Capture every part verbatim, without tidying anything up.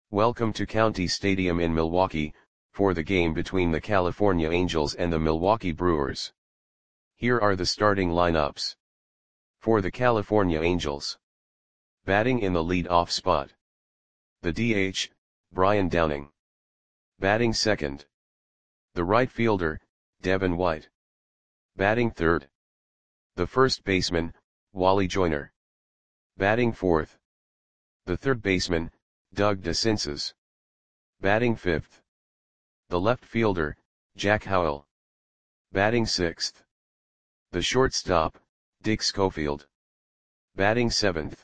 Welcome to County Stadium in Milwaukee, for the game between the California Angels and the Milwaukee Brewers. Here are the starting lineups. For the California Angels. Batting in the lead-off spot. The D H, Brian Downing. Batting second. The right fielder, Devin White. Batting third. The first baseman, Wally Joyner. Batting fourth. The third baseman, Doug DeCinces. Batting fifth. The left fielder, Jack Howell. Batting sixth. The shortstop, Dick Schofield. Batting seventh.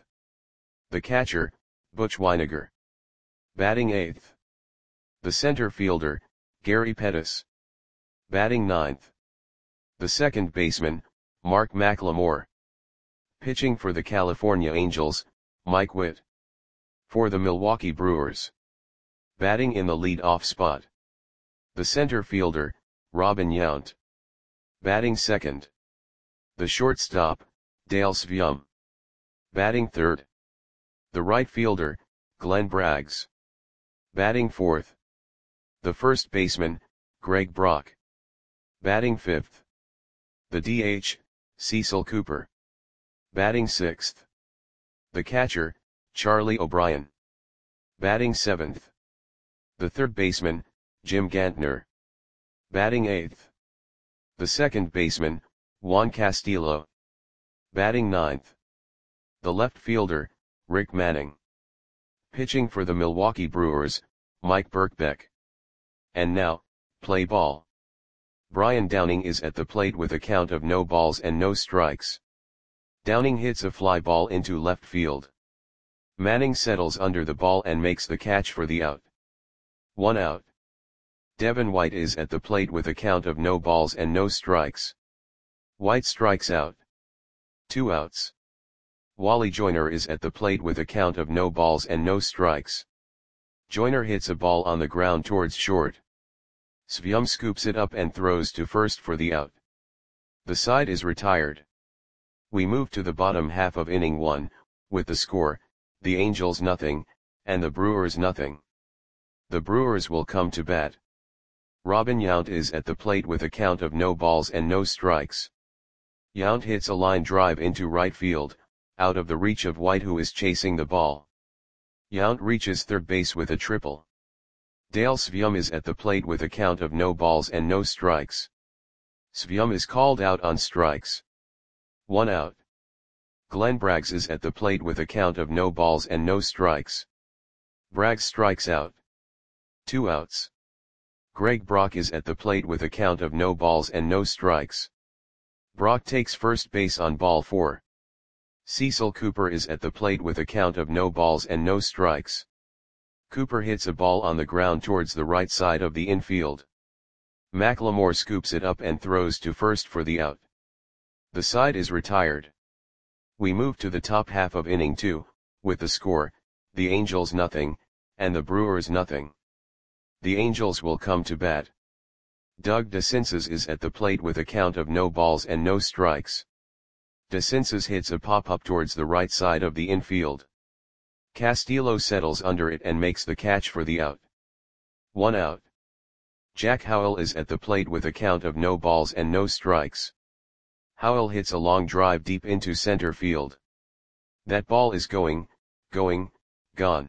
The catcher, Butch Wynegar. Batting eighth. The center fielder, Gary Pettis. Batting ninth. The second baseman, Mark McLemore. Pitching for the California Angels, Mike Witt. For the Milwaukee Brewers. Batting in the lead-off spot. The center fielder, Robin Yount. Batting second. The shortstop, Dale Sveum. Batting third. The right fielder, Glenn Braggs. Batting fourth. The first baseman, Greg Brock. Batting fifth. The D H, Cecil Cooper. Batting sixth. The catcher, Charlie O'Brien. Batting seventh. The third baseman, Jim Gantner. Batting eighth. The second baseman, Juan Castillo. Batting ninth. The left fielder, Rick Manning. Pitching for the Milwaukee Brewers, Mike Birkbeck. And now, play ball. Brian Downing is at the plate with a count of no balls and no strikes. Downing hits a fly ball into left field. Manning settles under the ball and makes the catch for the out. One out. Devin White is at the plate with a count of no balls and no strikes. White strikes out. Two outs. Wally Joyner is at the plate with a count of no balls and no strikes. Joyner hits a ball on the ground towards short. Sveum scoops it up and throws to first for the out. The side is retired. We move to the bottom half of inning one, with the score, the Angels nothing, and the Brewers nothing. The Brewers will come to bat. Robin Yount is at the plate with a count of no balls and no strikes. Yount hits a line drive into right field, out of the reach of White, who is chasing the ball. Yount reaches third base with a triple. Dale Sveum is at the plate with a count of no balls and no strikes. Sveum is called out on strikes. One out. Glenn Braggs is at the plate with a count of no balls and no strikes. Braggs strikes out. Two outs. Greg Brock is at the plate with a count of no balls and no strikes. Brock takes first base on ball four. Cecil Cooper is at the plate with a count of no balls and no strikes. Cooper hits a ball on the ground towards the right side of the infield. McLemore scoops it up and throws to first for the out. The side is retired. We move to the top half of inning two, with the score, the Angels nothing, and the Brewers nothing. The Angels will come to bat. Doug DeCinces is at the plate with a count of no balls and no strikes. DeCinces hits a pop-up towards the right side of the infield. Castillo settles under it and makes the catch for the out. One out. Jack Howell is at the plate with a count of no balls and no strikes. Howell hits a long drive deep into center field. That ball is going, going, gone.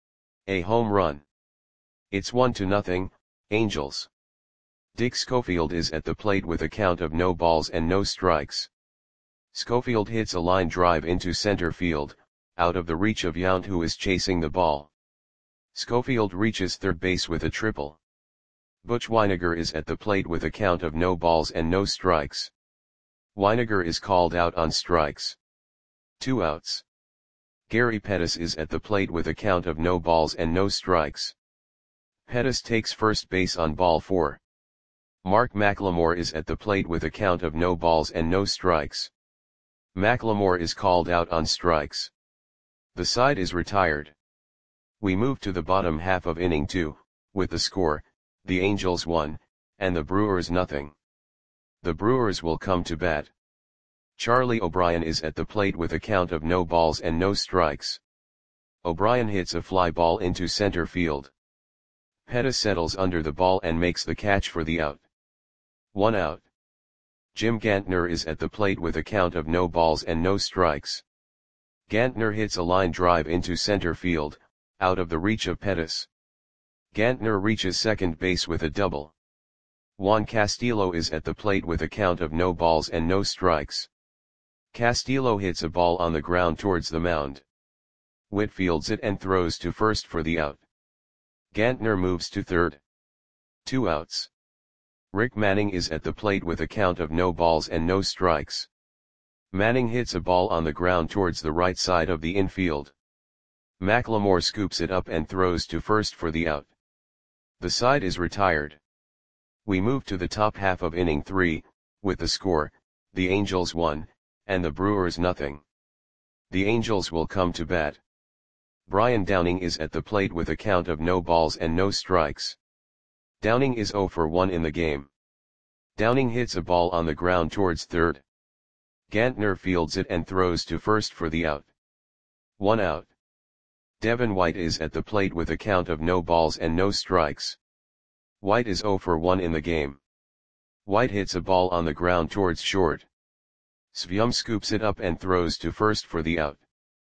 A home run. It's one to nothing, Angels. Dick Schofield is at the plate with a count of no balls and no strikes. Schofield hits a line drive into center field, out of the reach of Yount, who is chasing the ball. Schofield reaches third base with a triple. Butch Wynegar is at the plate with a count of no balls and no strikes. Wynegar is called out on strikes. Two outs. Gary Pettis is at the plate with a count of no balls and no strikes. Pettis takes first base on ball four. Mark McLemore is at the plate with a count of no balls and no strikes. McLemore is called out on strikes. The side is retired. We move to the bottom half of inning two, with the score, the Angels one, and the Brewers nothing. The Brewers will come to bat. Charlie O'Brien is at the plate with a count of no balls and no strikes. O'Brien hits a fly ball into center field. Pettis settles under the ball and makes the catch for the out. One out. Jim Gantner is at the plate with a count of no balls and no strikes. Gantner hits a line drive into center field, out of the reach of Pettis. Gantner reaches second base with a double. Juan Castillo is at the plate with a count of no balls and no strikes. Castillo hits a ball on the ground towards the mound. Witt fields it and throws to first for the out. Gantner moves to third. Two outs. Rick Manning is at the plate with a count of no balls and no strikes. Manning hits a ball on the ground towards the right side of the infield. McLemore scoops it up and throws to first for the out. The side is retired. We move to the top half of inning three, with the score, the Angels one, and the Brewers nothing. The Angels will come to bat. Brian Downing is at the plate with a count of no balls and no strikes. Downing is oh for one in the game. Downing hits a ball on the ground towards third. Gantner fields it and throws to first for the out. One out. Devin White is at the plate with a count of no balls and no strikes. White is oh for one in the game. White hits a ball on the ground towards short. Svium scoops it up and throws to first for the out.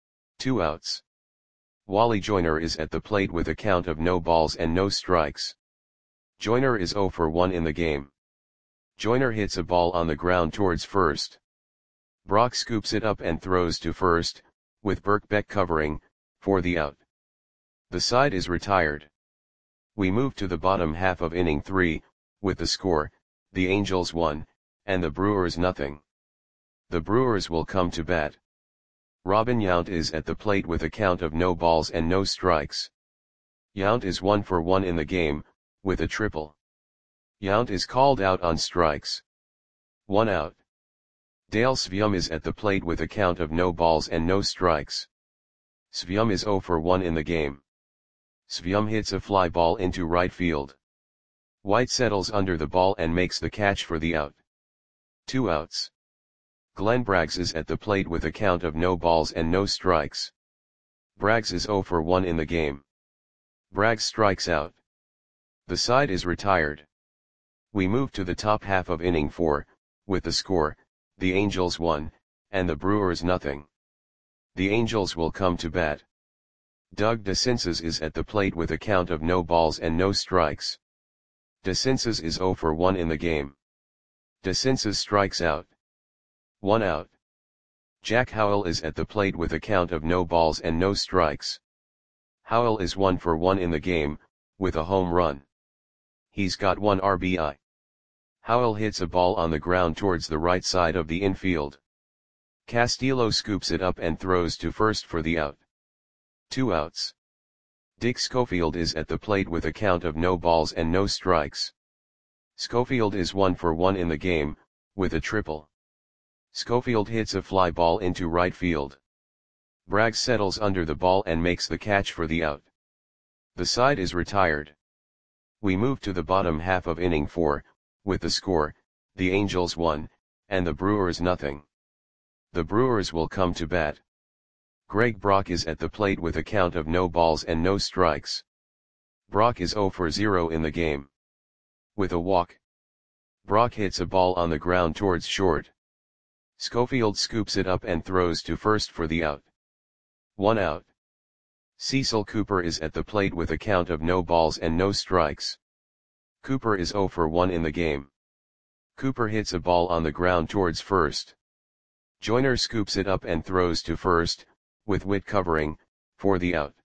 Two outs. Wally Joyner is at the plate with a count of no balls and no strikes. Joyner is oh for one in the game. Joyner hits a ball on the ground towards first. Brock scoops it up and throws to first, with Birkbeck covering, for the out. The side is retired. We move to the bottom half of inning three, with the score, the Angels one, and the Brewers nothing. The Brewers will come to bat. Robin Yount is at the plate with a count of no balls and no strikes. Yount is one for one in the game, with a triple. Yount is called out on strikes. One out. Dale Svium is at the plate with a count of no balls and no strikes. Svium is oh for one in the game. Svium hits a fly ball into right field. White settles under the ball and makes the catch for the out. Two outs. Glenn Braggs is at the plate with a count of no balls and no strikes. Braggs is oh for one in the game. Braggs strikes out. The side is retired. We move to the top half of inning four, with the score, the Angels one, and the Brewers nothing. The Angels will come to bat. Doug DeCinces is at the plate with a count of no balls and no strikes. DeCinces is oh for one in the game. DeCinces strikes out. One out. Jack Howell is at the plate with a count of no balls and no strikes. Howell is one for one in the game, with a home run. He's got one R B I. Howell hits a ball on the ground towards the right side of the infield. Castillo scoops it up and throws to first for the out. Two outs. Dick Schofield is at the plate with a count of no balls and no strikes. Schofield is one for one in the game, with a triple. Schofield hits a fly ball into right field. Braggs settles under the ball and makes the catch for the out. The side is retired. We move to the bottom half of inning four, with the score, the Angels one, and the Brewers nothing. The Brewers will come to bat. Greg Brock is at the plate with a count of no balls and no strikes. Brock is oh for zero in the game. With a walk. Brock hits a ball on the ground towards short. Schofield scoops it up and throws to first for the out. One out. Cecil Cooper is at the plate with a count of no balls and no strikes. Cooper is oh for one in the game. Cooper hits a ball on the ground towards first. Joyner scoops it up and throws to first, with Witt covering, for the out.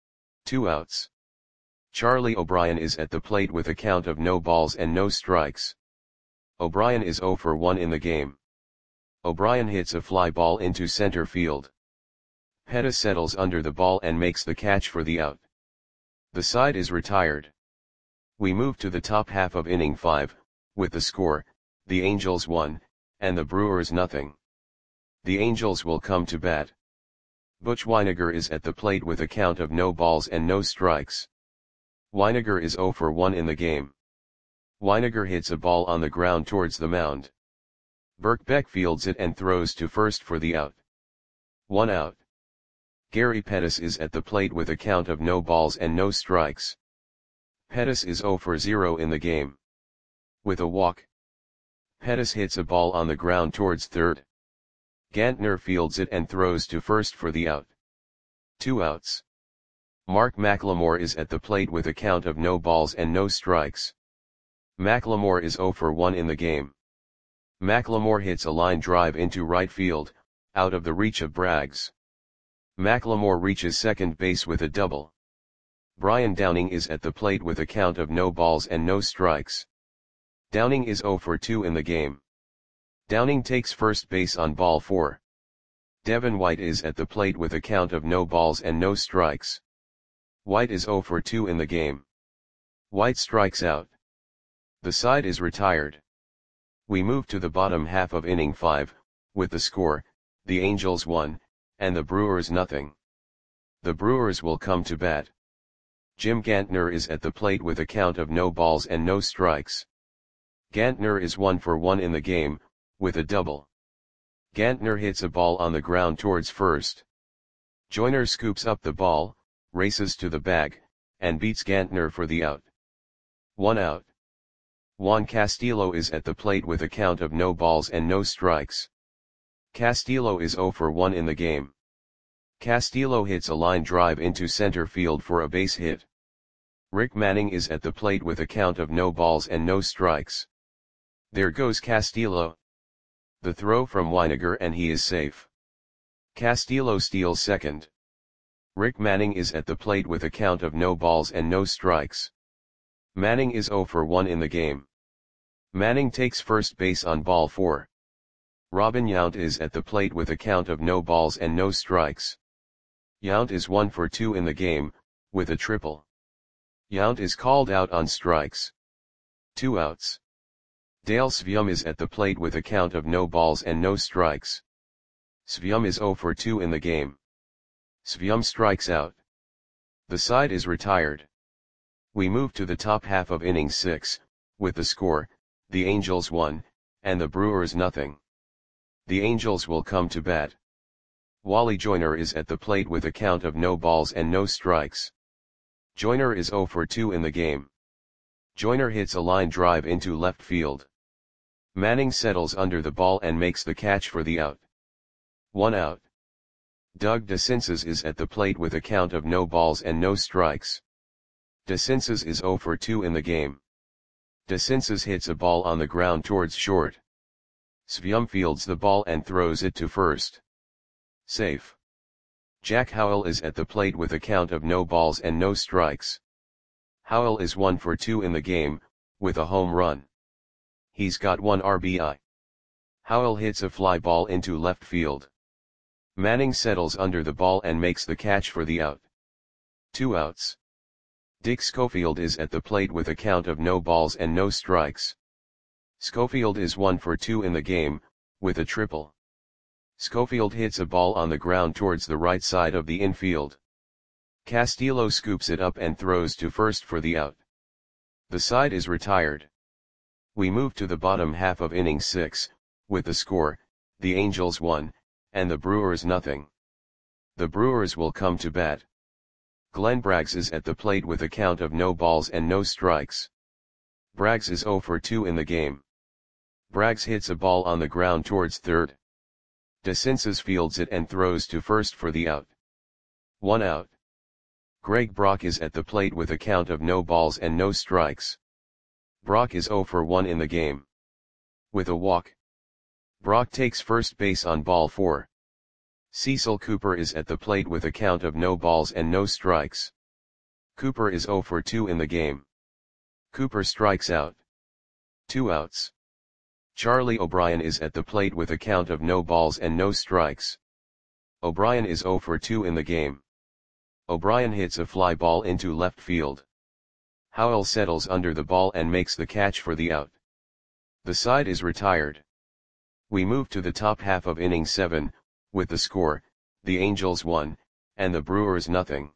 Two outs. Charlie O'Brien is at the plate with a count of no balls and no strikes. O'Brien is oh for one in the game. O'Brien hits a fly ball into center field. Pettis settles under the ball and makes the catch for the out. The side is retired. We move to the top half of inning five, with the score, the Angels one, and the Brewers nothing. The Angels will come to bat. Butch Weiniger is at the plate with a count of no balls and no strikes. Weiniger is oh for one in the game. Weiniger hits a ball on the ground towards the mound. Birkbeck fields it and throws to first for the out. One out. Gary Pettis is at the plate with a count of no balls and no strikes. Pettis is zero for zero in the game. With a walk, Pettis hits a ball on the ground towards third. Gantner fields it and throws to first for the out. Two outs. Mark McLemore is at the plate with a count of no balls and no strikes. McLemore is zero for one in the game. McLemore hits a line drive into right field, out of the reach of Braggs. McLemore reaches second base with a double. Brian Downing is at the plate with a count of no balls and no strikes. Downing is zero for two in the game. Downing takes first base on ball four. Devin White is at the plate with a count of no balls and no strikes. White is zero for two in the game. White strikes out. The side is retired. We move to the bottom half of inning five, with the score, the Angels one, and the Brewers nothing. The Brewers will come to bat. Jim Gantner is at the plate with a count of no balls and no strikes. Gantner is one for one in the game, with a double. Gantner hits a ball on the ground towards first. Joyner scoops up the ball, races to the bag, and beats Gantner for the out. One out. Juan Castillo is at the plate with a count of no balls and no strikes. Castillo is zero for one in the game. Castillo hits a line drive into center field for a base hit. Rick Manning is at the plate with a count of no balls and no strikes. There goes Castillo. The throw from Weiniger and he is safe. Castillo steals second. Rick Manning is at the plate with a count of no balls and no strikes. Manning is zero for one in the game. Manning takes first base on ball four. Robin Yount is at the plate with a count of no balls and no strikes. Yount is one for two in the game, with a triple. Yount is called out on strikes. Two outs. Dale Svium is at the plate with a count of no balls and no strikes. Svium is zero for two in the game. Svium strikes out. The side is retired. We move to the top half of inning six, with the score, the Angels one, and the Brewers nothing. The Angels will come to bat. Wally Joyner is at the plate with a count of no balls and no strikes. Joyner is zero for two in the game. Joyner hits a line drive into left field. Manning settles under the ball and makes the catch for the out. One out. Doug DeCinces is at the plate with a count of no balls and no strikes. DeCinces is zero for two in the game. DeCinces hits a ball on the ground towards short. Svium fields the ball and throws it to first. Safe. Jack Howell is at the plate with a count of no balls and no strikes. Howell is one for two in the game, with a home run. He's got one R B I. Howell hits a fly ball into left field. Manning settles under the ball and makes the catch for the out. Two outs. Dick Schofield is at the plate with a count of no balls and no strikes. Schofield is one for two in the game, with a triple. Schofield hits a ball on the ground towards the right side of the infield. Castillo scoops it up and throws to first for the out. The side is retired. We move to the bottom half of inning six, with the score, the Angels one, and the Brewers nothing. The Brewers will come to bat. Glenn Braggs is at the plate with a count of no balls and no strikes. Braggs is zero for two in the game. Braggs hits a ball on the ground towards third. DeCinces fields it and throws to first for the out. One out. Greg Brock is at the plate with a count of no balls and no strikes. Brock is zero for one in the game. With a walk, Brock takes first base on ball four. Cecil Cooper is at the plate with a count of no balls and no strikes. Cooper is zero for two in the game. Cooper strikes out. Two outs. Charlie O'Brien is at the plate with a count of no balls and no strikes. O'Brien is zero for two in the game. O'Brien hits a fly ball into left field. Howell settles under the ball and makes the catch for the out. The side is retired. We move to the top half of inning seven, with the score, the Angels one, and the Brewers nothing.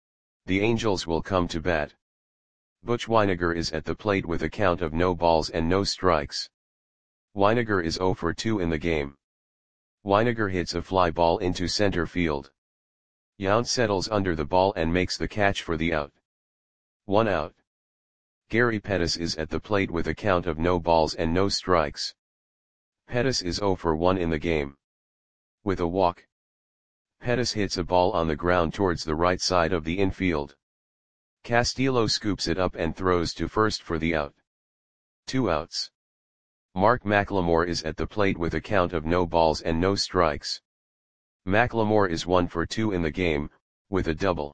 The Angels will come to bat. Butch Weiniger is at the plate with a count of no balls and no strikes. Weiniger is zero for two in the game. Weiniger hits a fly ball into center field. Yount settles under the ball and makes the catch for the out. One out. Gary Pettis is at the plate with a count of no balls and no strikes. Pettis is zero for one in the game. With a walk, Pettis hits a ball on the ground towards the right side of the infield. Castillo scoops it up and throws to first for the out. Two outs. Mark McLemore is at the plate with a count of no balls and no strikes. McLemore is one for two in the game, with a double.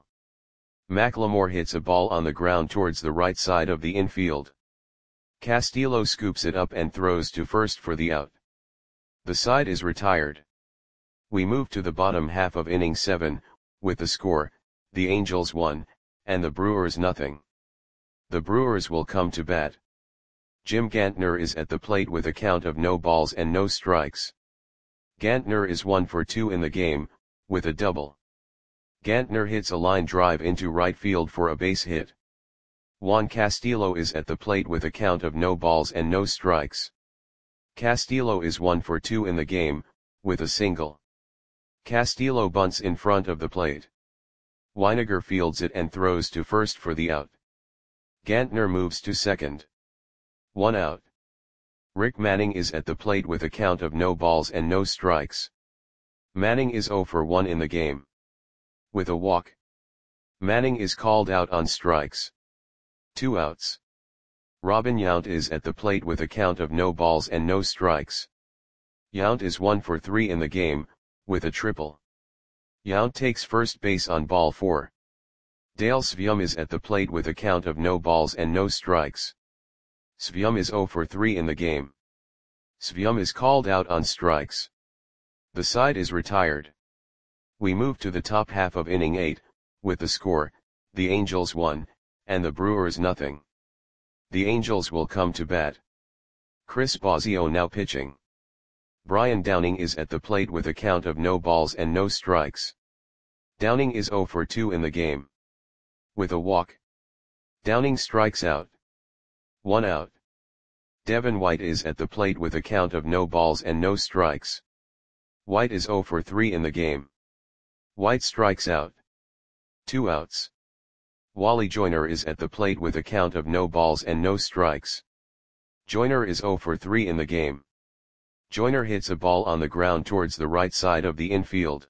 McLemore hits a ball on the ground towards the right side of the infield. Castillo scoops it up and throws to first for the out. The side is retired. We move to the bottom half of inning seven, with the score, the Angels one, and the Brewers nothing. The Brewers will come to bat. Jim Gantner is at the plate with a count of no balls and no strikes. Gantner is one for two in the game, with a double. Gantner hits a line drive into right field for a base hit. Juan Castillo is at the plate with a count of no balls and no strikes. Castillo is one for two in the game, with a single. Castillo bunts in front of the plate. Weiniger fields it and throws to first for the out. Gantner moves to second. One out. Rick Manning is at the plate with a count of no balls and no strikes. Manning is zero for one in the game. With a walk, Manning is called out on strikes. Two outs. Robin Yount is at the plate with a count of no balls and no strikes. Yount is one for three in the game, with a triple. Yount takes first base on ball four. Dale Svium is at the plate with a count of no balls and no strikes. Svium is zero for three in the game. Svium is called out on strikes. The side is retired. We move to the top half of inning eight, with the score, the Angels one, and the Brewers nothing. The Angels will come to bat. Chris Bosio now pitching. Brian Downing is at the plate with a count of no balls and no strikes. Downing is zero for two in the game. With a walk, Downing strikes out. One out. Devin White is at the plate with a count of no balls and no strikes. White is zero for three in the game. White strikes out. Two outs. Wally Joyner is at the plate with a count of no balls and no strikes. Joyner is zero for three in the game. Joyner hits a ball on the ground towards the right side of the infield.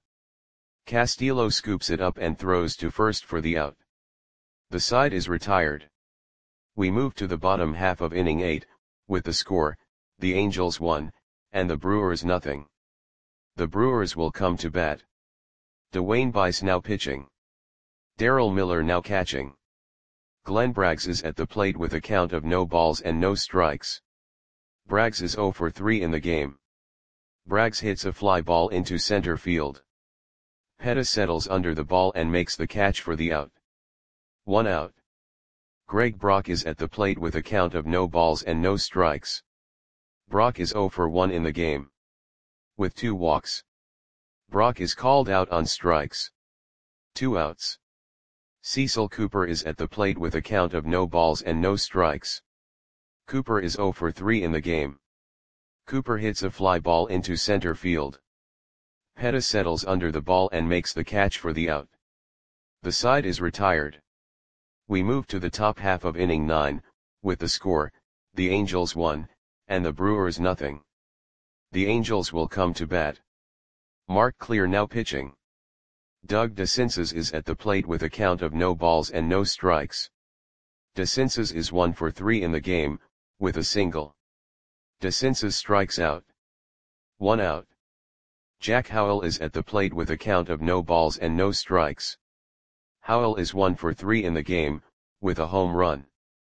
Castillo scoops it up and throws to first for the out. The side is retired. We move to the bottom half of inning eight, with the score, the Angels one, and the Brewers nothing. The Brewers will come to bat. Dwayne Bice now pitching. Darryl Miller now catching. Glenn Braggs is at the plate with a count of no balls and no strikes. Braggs is zero for three in the game. Braggs hits a fly ball into center field. Pettis settles under the ball and makes the catch for the out. One out. Greg Brock is at the plate with a count of no balls and no strikes. Brock is zero for one in the game. With two walks, Brock is called out on strikes. Two outs. Cecil Cooper is at the plate with a count of no balls and no strikes. Cooper is zero for three in the game. Cooper hits a fly ball into center field. Pettis settles under the ball and makes the catch for the out. The side is retired. We move to the top half of inning nine, with the score, the Angels one, and the Brewers nothing. The Angels will come to bat. Mark Clear now pitching. Doug DeCinces is at the plate with a count of no balls and no strikes. DeCinces is one for three in the game, with a single. DeCinces strikes out. One out. Jack Howell is at the plate with a count of no balls and no strikes. Howell is one for three in the game, with a home run.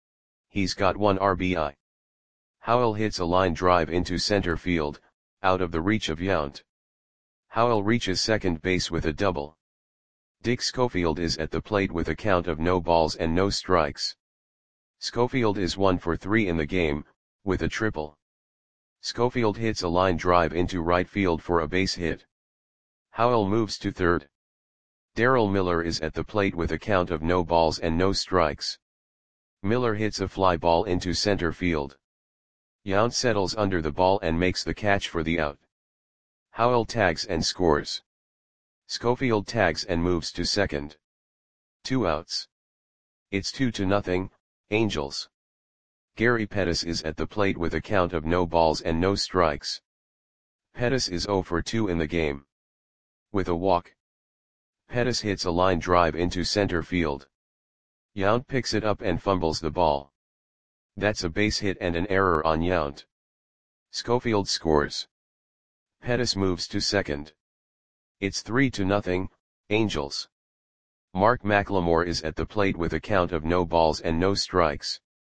He's got one R B I. Howell hits a line drive into center field, out of the reach of Yount. Howell reaches second base with a double. Dick Schofield is at the plate with a count of no balls and no strikes. Schofield is one for three in the game, with a triple. Schofield hits a line drive into right field for a base hit. Howell moves to third. Darryl Miller is at the plate with a count of no balls and no strikes. Miller hits a fly ball into center field. Yount settles under the ball and makes the catch for the out. Howell tags and scores. Schofield tags and moves to second. Two outs. It's two to nothing, Angels. Gary Pettis is at the plate with a count of no balls and no strikes. Pettis is oh for two in the game. With a walk. Pettis hits a line drive into center field. Yount picks it up and fumbles the ball. That's a base hit and an error on Yount. Schofield scores. Pettis moves to second. It's three to nothing, Angels. Mark McLemore is at the plate with a count of no balls and no strikes.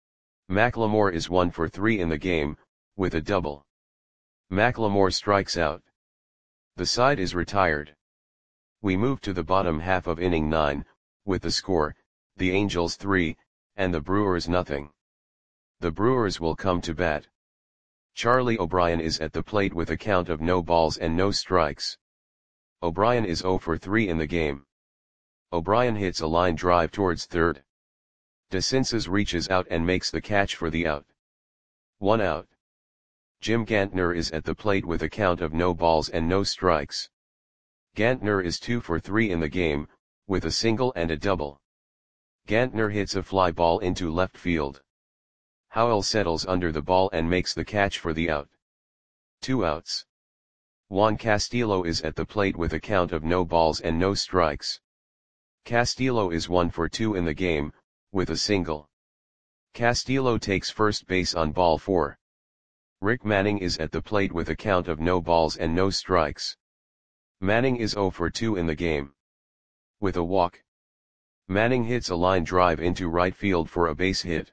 McLemore is one for three in the game, with a double. McLemore strikes out. The side is retired. We move to the bottom half of inning nine, with the score, the Angels three, and the Brewers nothing. The Brewers will come to bat. Charlie O'Brien is at the plate with a count of no balls and no strikes. O'Brien is oh for three in the game. O'Brien hits a line drive towards third. DeCinces reaches out and makes the catch for the out. One out. Jim Gantner is at the plate with a count of no balls and no strikes. Gantner is two for three in the game, with a single and a double. Gantner hits a fly ball into left field. Howell settles under the ball and makes the catch for the out. Two outs. Juan Castillo is at the plate with a count of no balls and no strikes. Castillo is one for two in the game, with a single. Castillo takes first base on ball four. Rick Manning is at the plate with a count of no balls and no strikes. Manning is oh for two in the game. With a walk. Manning hits a line drive into right field for a base hit.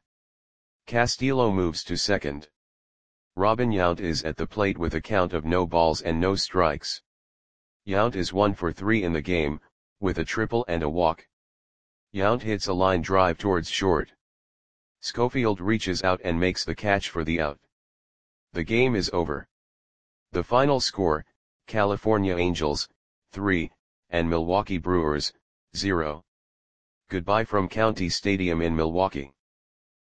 Castillo moves to second. Robin Yount is at the plate with a count of no balls and no strikes. Yount is one for three in the game, with a triple and a walk. Yount hits a line drive towards short. Schofield reaches out and makes the catch for the out. The game is over. The final score, California Angels, three, and Milwaukee Brewers, zero. Goodbye from County Stadium in Milwaukee.